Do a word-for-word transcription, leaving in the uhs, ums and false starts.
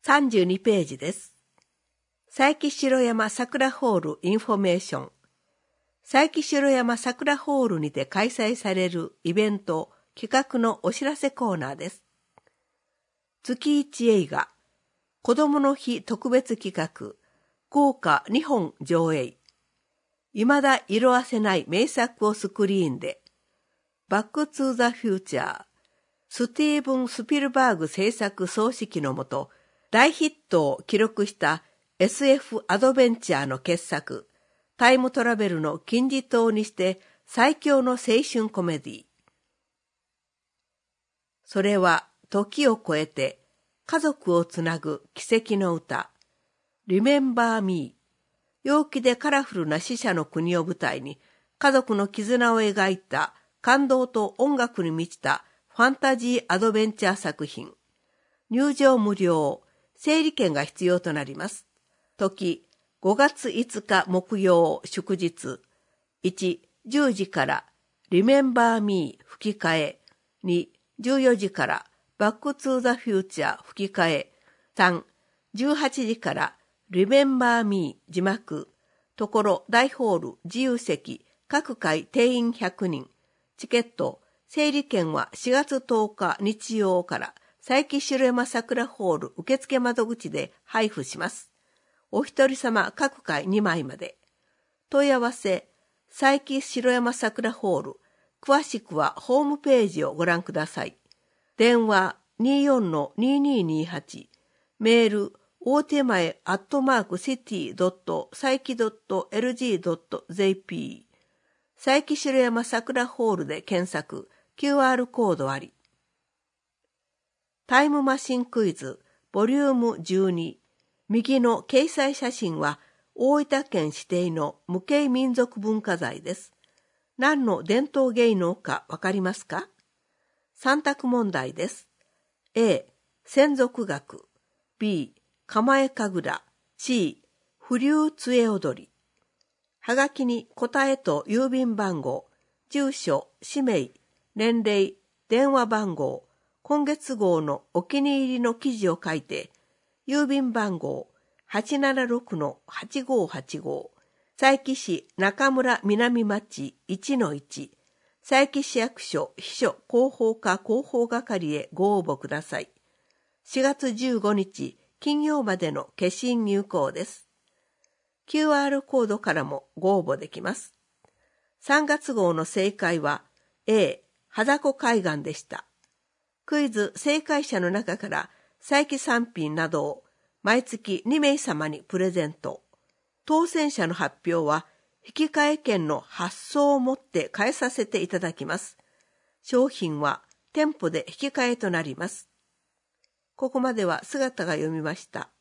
さんじゅうにページです。佐伯城山桜ホールインフォメーション。佐伯城山桜ホールにて開催されるイベント企画のお知らせコーナーです。月一映画、子供の日特別企画、豪華にほん上映。未だ色褪せない名作をスクリーンで。バックトゥーザフューチャー。スティーブン・スピルバーグ制作総指揮のもと、大ヒットを記録した エスエフ アドベンチャーの傑作、タイムトラベルの金字塔にして最強の青春コメディ。それは時を超えて家族をつなぐ奇跡の歌、Remember Me。陽気でカラフルな死者の国を舞台に家族の絆を描いた感動と音楽に満ちたファンタジーアドベンチャー作品。入場無料、整理券が必要となります。時、ごがついつか木曜祝日。いち、じゅうじからRemember Me 吹き替え。に、じゅうよじからBack to the Future 吹き替え。さん、じゅうはちじからRemember Me 字幕。ところ大ホール自由席、各回定員ひゃくにん。チケット、整理券はしがつとおか日曜から佐伯城山桜ホール受付窓口で配布します。お一人様各回にまいまで。問い合わせ、佐伯城山桜ホール。詳しくはホームページをご覧ください。電話 にじゅうよんのにじゅうににじゅうはち。メール、大手前アットマークシティドット佐伯ドットエルジードットジェーピー。佐伯城山桜ホールで検索、キューアール コードあり。タイムマシンクイズ、ボリュームじゅうに。右の掲載写真は、大分県指定の無形民族文化財です。何の伝統芸能かわかりますか？三択問題です。A、先族学。B、構え神楽。C、風流杖踊り。はがきに答えと郵便番号、住所、氏名、年齢、電話番号、今月号のお気に入りの記事を書いて、郵便番号 はちななろくのはちごはちご、佐伯市中村南町 いちのいち、佐伯市役所秘書広報課広報係へご応募ください。しがつじゅうごにち金曜までの消印有効です。キューアール コードからもご応募できます。さんがつ号の正解は A、秦子海岸でした。クイズ正解者の中から佐伯産品などを毎月にめいさまにプレゼント。当選者の発表は引き換え券の発送をもって返させていただきます。商品は店舗で引き換えとなります。ここまでは姿が読みました。